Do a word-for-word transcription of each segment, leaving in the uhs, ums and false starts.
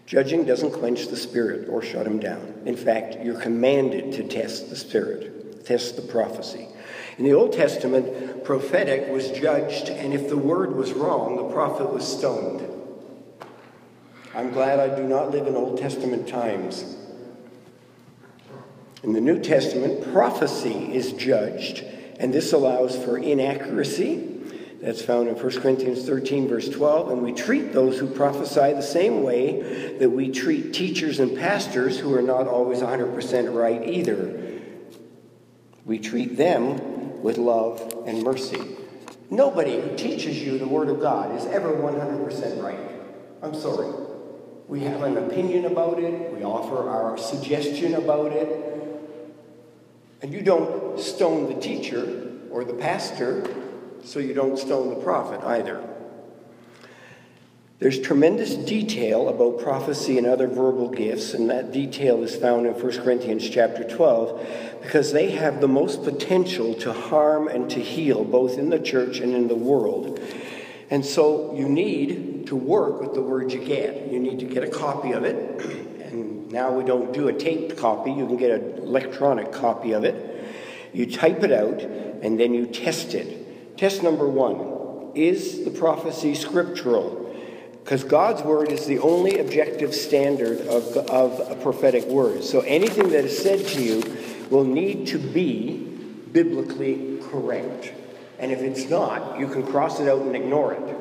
Judging doesn't quench the Spirit or shut him down. In fact, you're commanded to test the Spirit, test the prophecy. In the Old Testament, prophetic was judged, and if the word was wrong, the prophet was stoned. I'm glad I do not live in Old Testament times. In the New Testament, prophecy is judged, and this allows for inaccuracy. That's found in First Corinthians thirteen, verse twelve. And we treat those who prophesy the same way that we treat teachers and pastors who are not always one hundred percent right either. We treat them with love and mercy. Nobody who teaches you the Word of God is ever one hundred percent right. I'm sorry. We have an opinion about it. We offer our suggestion about it. And you don't stone the teacher or the pastor, so you don't stone the prophet either. There's tremendous detail about prophecy and other verbal gifts, and that detail is found in First Corinthians chapter twelve, because they have the most potential to harm and to heal, both in the church and in the world. And so you need to work with the word you get. You need to get a copy of it. And now we don't do a taped copy. You can get an electronic copy of it. You type it out, and then you test it. Test number one, is the prophecy scriptural? Because God's word is the only objective standard of, of a prophetic word. So anything that is said to you will need to be biblically correct. And if it's not, you can cross it out and ignore it.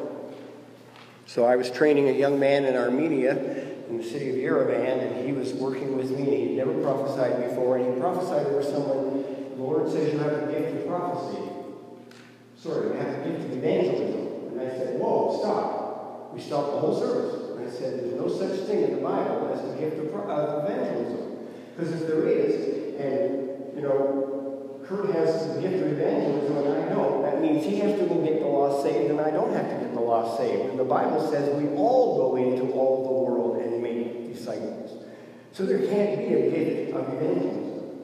So I was training a young man in Armenia, in the city of Yerevan, and he was working with me. He'd never prophesied before, and he prophesied over someone. The Lord says you have a gift of prophecy. Sorry, you have a gift of evangelism. And I said, whoa, stop. We stopped the whole service. And I said, there's no such thing in the Bible as the gift of uh, evangelism. Because if there is, and, you know, Kurt has the gift of evangelism and I don't, that means he has to go get the lost saved and I don't have to get the lost saved. And the Bible says we all go into all the world and make disciples. So there can't be a gift of evangelism.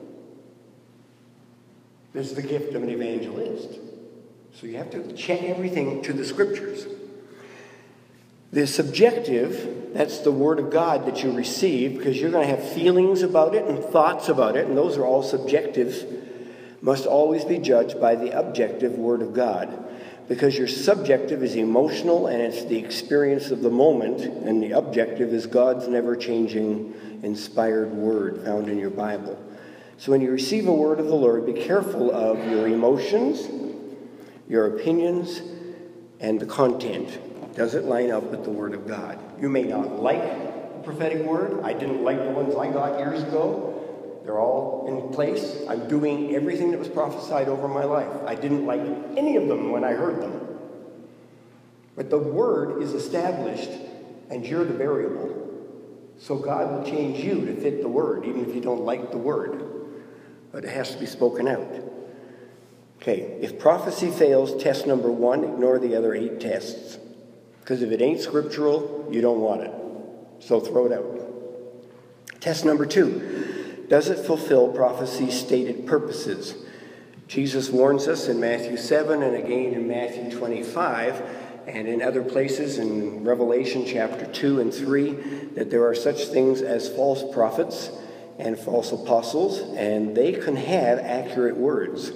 There's the gift of an evangelist. So you have to check everything to the scriptures. The subjective, that's the word of God that you receive, because you're going to have feelings about it and thoughts about it, and those are all subjective, must always be judged by the objective word of God. Because your subjective is emotional and it's the experience of the moment, and the objective is God's never-changing, inspired word found in your Bible. So when you receive a word of the Lord, be careful of your emotions, your opinions, and the content. Does it line up with the Word of God? You may not like the prophetic word. I didn't like the ones I got years ago. They're all in place. I'm doing everything that was prophesied over my life. I didn't like any of them when I heard them. But the Word is established, and you're the variable. So God will change you to fit the Word, even if you don't like the Word. But it has to be spoken out. Okay, if prophecy fails, test number one, ignore the other eight tests. Because if it ain't scriptural, you don't want it. So throw it out. Test number two, does it fulfill prophecy's stated purposes? Jesus warns us in Matthew seven and again in Matthew twenty-five and in other places in Revelation chapter two and three that there are such things as false prophets and false apostles, and they can have accurate words.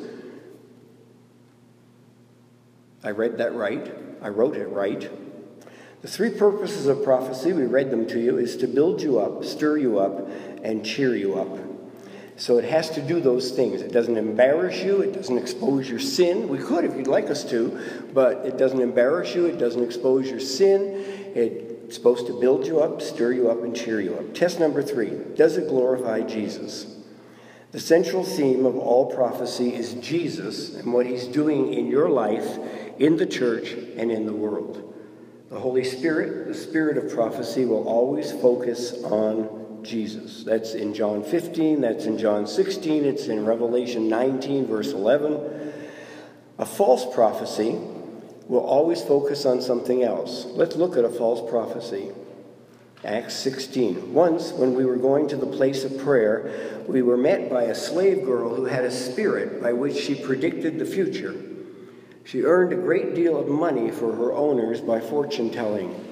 I read that right. I wrote it right. The three purposes of prophecy, we read them to you, is to build you up, stir you up, and cheer you up. So it has to do those things. It doesn't embarrass you. It doesn't expose your sin. We could if you'd like us to, but it doesn't embarrass you. It doesn't expose your sin. It's supposed to build you up, stir you up, and cheer you up. Test number three, does it glorify Jesus? The central theme of all prophecy is Jesus and what he's doing in your life, in the church, and in the world. The Holy Spirit, the spirit of prophecy, will always focus on Jesus. That's in John fifteen, that's in John sixteen, it's in Revelation nineteen, verse eleven. A false prophecy will always focus on something else. Let's look at a false prophecy. Acts sixteen. Once, when we were going to the place of prayer, we were met by a slave girl who had a spirit by which she predicted the future. She earned a great deal of money for her owners by fortune-telling.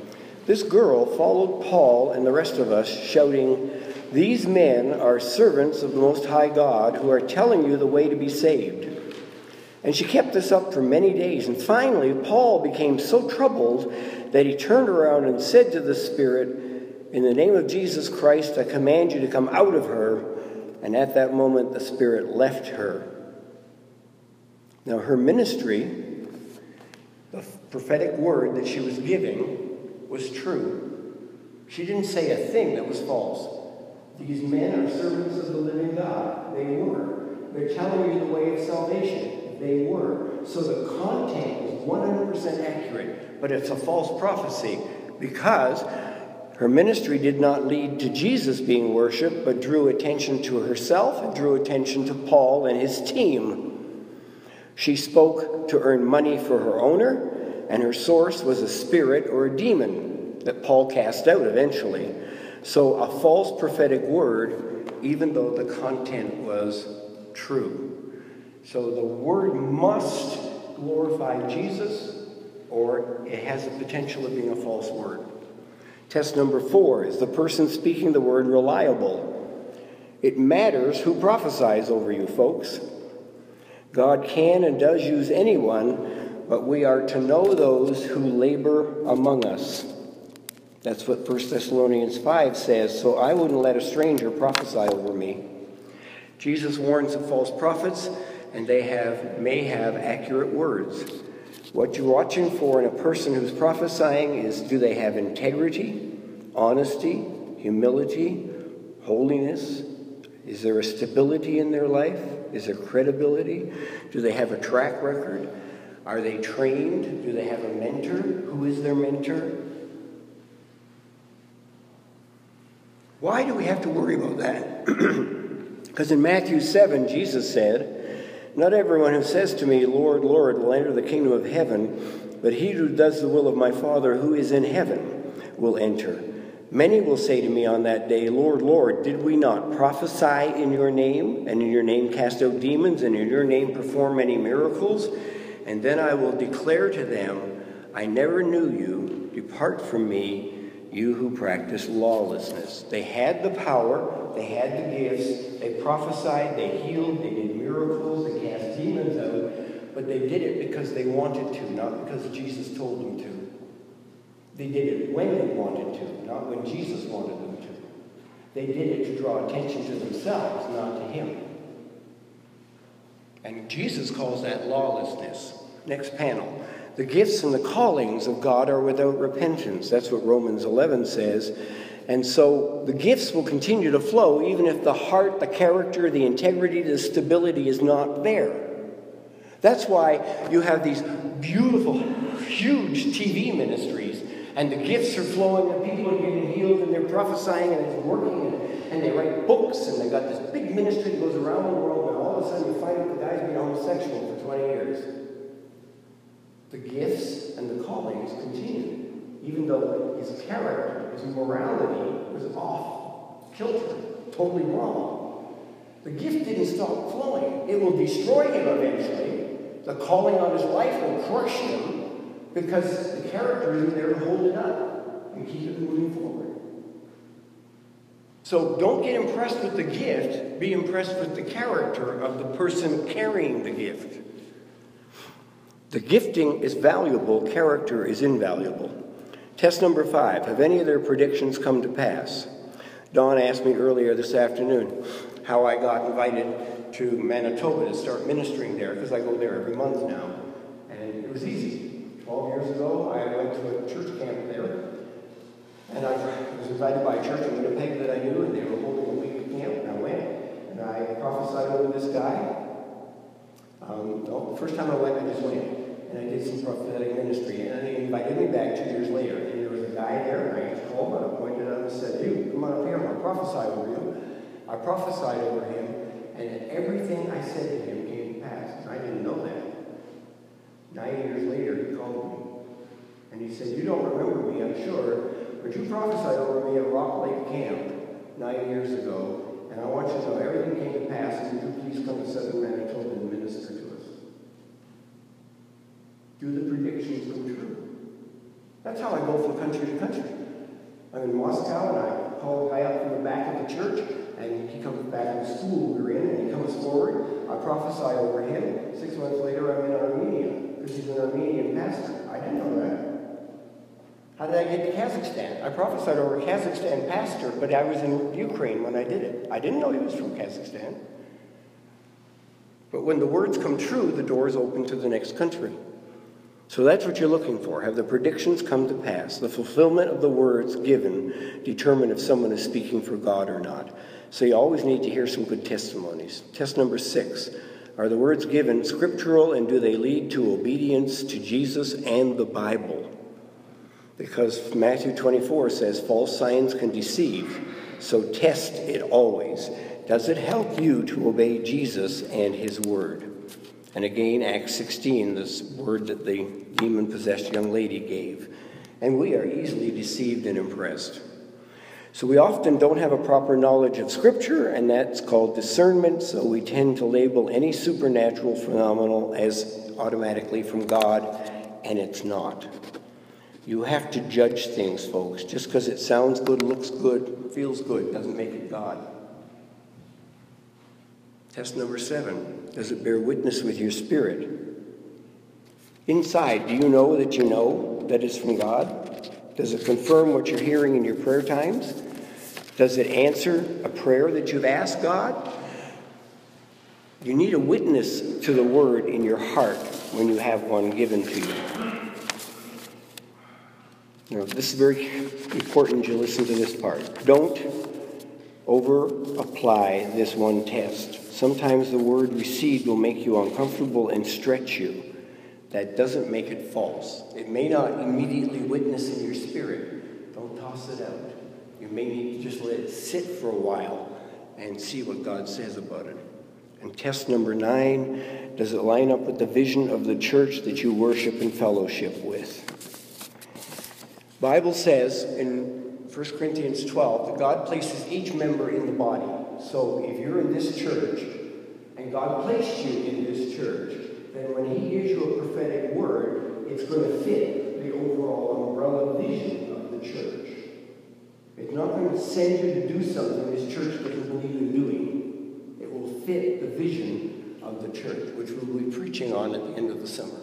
This girl followed Paul and the rest of us, shouting, "These men are servants of the Most High God who are telling you the way to be saved." And she kept this up for many days. And finally, Paul became so troubled that he turned around and said to the Spirit, "In the name of Jesus Christ, I command you to come out of her." And at that moment, the Spirit left her. Now, her ministry, the prophetic word that she was giving, was true. She didn't say a thing that was false. These men are servants of the living God. They were. They're telling you the way of salvation. They were. So the content was one hundred percent accurate, but it's a false prophecy because her ministry did not lead to Jesus being worshipped, but drew attention to herself and drew attention to Paul and his team. She spoke to earn money for her owner, and her source was a spirit or a demon that Paul cast out eventually. So a false prophetic word, even though the content was true. So the word must glorify Jesus, or it has the potential of being a false word. Test number four, is the person speaking the word reliable? It matters who prophesies over you, folks. God can and does use anyone, but we are to know those who labor among us. That's what First Thessalonians five says, so I wouldn't let a stranger prophesy over me. Jesus warns of false prophets, and they have may have accurate words. What you're watching for in a person who's prophesying is, do they have integrity, honesty, humility, holiness? Is there a stability in their life? Is there credibility? Do they have a track record? Are they trained? Do they have a mentor? Who is their mentor? Why do we have to worry about that? Because in Matthew seven, Jesus said, "Not everyone who says to me, 'Lord, Lord,' will enter the kingdom of heaven, but he who does the will of my Father who is in heaven will enter. Many will say to me on that day, 'Lord, Lord, did we not prophesy in your name, and in your name cast out demons, and in your name perform many miracles?' And then I will declare to them, 'I never knew you. Depart from me, you who practice lawlessness.'" They had the power, they had the gifts, they prophesied, they healed, they did miracles, they cast demons out, but they did it because they wanted to, not because Jesus told them to. They did it when they wanted to, not when Jesus wanted them to. They did it to draw attention to themselves, not to him. And Jesus calls that lawlessness. Next panel. The gifts and the callings of God are without repentance. That's what Romans eleven says. And so the gifts will continue to flow even if the heart, the character, the integrity, the stability is not there. That's why you have these beautiful, huge T V ministries, and the gifts are flowing, and people are getting healed, and they're prophesying, and it's working, and, and they write books, and they got this big ministry that goes around the world, and all of a sudden you find out the guy's been homosexual for twenty years. The gifts and the callings continued, even though his character, his morality was off kilter, totally wrong. The gift didn't stop flowing. It will destroy him eventually. The calling on his life will crush him because the character isn't there to hold it up and keep it moving forward. So don't get impressed with the gift. Be impressed with the character of the person carrying the gift. The gifting is valuable, character is invaluable. Test number five, have any of their predictions come to pass? Dawn asked me earlier this afternoon how I got invited to Manitoba to start ministering there, because I go there every month now. And it was easy. Twelve years ago, I went to a church camp there, and I was invited by a church in Winnipeg that I knew, and they were holding a week camp, and I went, and I prophesied over this guy. Um, no, the first time I went, I just went, and I did some prophetic ministry, and they invited me back two years later, and there was a guy there, and I just called him, and I pointed at him and said, "You, come on up here, I'm going to prophesy over you." I prophesied over him, and everything I said to him came to pass, and I didn't know that. Nine years later, he called me, and he said, "You don't remember me, I'm sure, but you prophesied over me at Rock Lake Camp nine years ago, and I want you to know everything came to pass, and would you please come to Southern Manitoba and minister to us?" Do the predictions come true? That's how I go from country to country. I'm in Moscow, and I call a guy up from the back of the church, and he comes back from the school we were in, and he comes forward. I prophesy over him. Six months later, I'm in Armenia, because he's an Armenian pastor. I didn't know that. How did I get to Kazakhstan? I prophesied over a Kazakhstan pastor, but I was in Ukraine when I did it. I didn't know he was from Kazakhstan. But when the words come true, the doors open to the next country. So that's what you're looking for. Have the predictions come to pass? The fulfillment of the words given determine if someone is speaking for God or not. So you always need to hear some good testimonies. Test number six. Are the words given scriptural, and do they lead to obedience to Jesus and the Bible? Because Matthew twenty-four says false signs can deceive, so test it always. Does it help you to obey Jesus and his word? And again, Acts sixteen, this word that the demon-possessed young lady gave. And we are easily deceived and impressed. So we often don't have a proper knowledge of Scripture, and that's called discernment, so we tend to label any supernatural phenomenon as automatically from God, and it's not. You have to judge things, folks. Just because it sounds good, looks good, feels good, doesn't make it God. Test number seven. Does it bear witness with your spirit? Inside, do you know that you know that it's from God? Does it confirm what you're hearing in your prayer times? Does it answer a prayer that you've asked God? You need a witness to the word in your heart when you have one given to you. Now, this is very important you listen to this part. Don't over-apply this one test. Sometimes the word received will make you uncomfortable and stretch you. That doesn't make it false. It may not immediately witness in your spirit. Don't toss it out. You may need to just let it sit for a while and see what God says about it. And test number nine, does it line up with the vision of the church that you worship and fellowship with? The Bible says in First Corinthians twelve that God places each member in the body. So if you're in this church and God placed you in this church, then when he gives you a prophetic word, it's going to fit the overall umbrella vision of the church. It's not going to send you to do something this church doesn't believe in doing. It will fit the vision of the church, which we'll be preaching on at the end of the summer.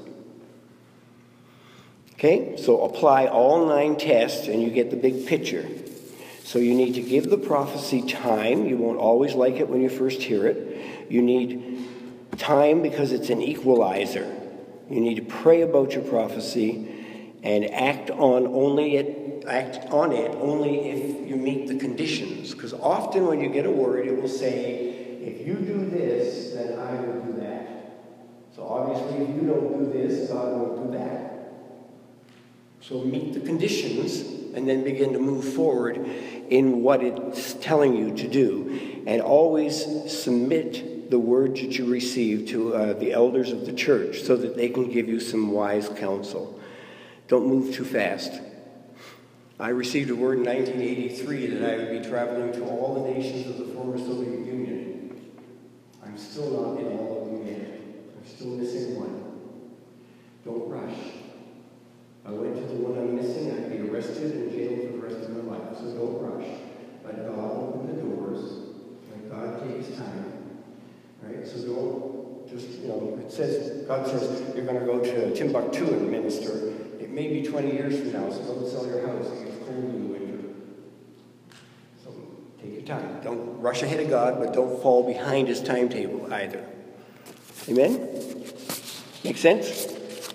Okay, so apply all nine tests and you get the big picture. So you need to give the prophecy time. You won't always like it when you first hear it. You need time because it's an equalizer. You need to pray about your prophecy and act on only it, act on it only if you meet the conditions. Because often when you get a word, it will say, if you do this, then I will do that. So obviously, if you don't do this, God won't do that. So meet the conditions and then begin to move forward in what it's telling you to do. And always submit the words that you receive to uh, the elders of the church so that they can give you some wise counsel. Don't move too fast. I received a word in nineteen eighty-three that I would be traveling to all the nations of the former Soviet Union. I'm still not in all of them yet. I'm still missing one. Don't rush. I went to the one I'm missing, I'd be arrested and jailed for the rest of my life. So don't rush. Let God open the doors. Let God take his time. Right? So don't just, you know, it says, God says, you're going to go to Timbuktu and minister. It may be twenty years from now, so don't sell your house. It gets cold in the winter. So take your time. Don't rush ahead of God, but don't fall behind his timetable either. Amen? Make sense?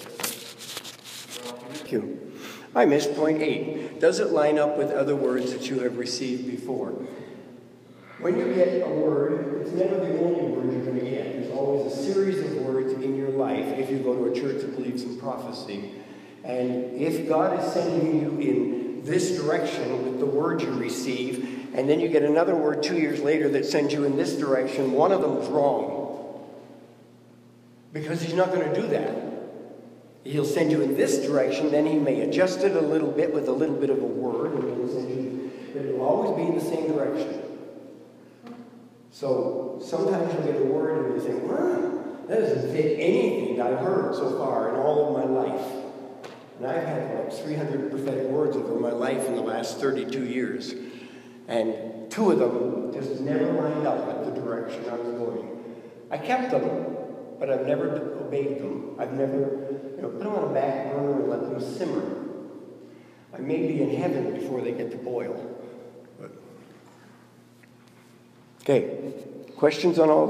Thank you. I missed point eight. Does it line up with other words that you have received before? When you get a word, it's never the only word you're going to get. There's always a series of words in your life if you go to a church that believes in prophecy. And if God is sending you in this direction with the word you receive, and then you get another word two years later that sends you in this direction, one of them is wrong. Because he's not going to do that. He'll send you in this direction, then he may adjust it a little bit with a little bit of a word, and he'll send you, but it'll always be in the same direction. So sometimes you'll get a word and you think, wow, that doesn't fit anything I've heard so far in all of my life. And I've had like three hundred prophetic words over my life in the last thirty-two years. And two of them just never lined up with the direction I was going. I kept them, but I've never obeyed them. I've never, you know, put them on a back burner and let them simmer. I may be in heaven before they get to boil. But... Okay, questions on all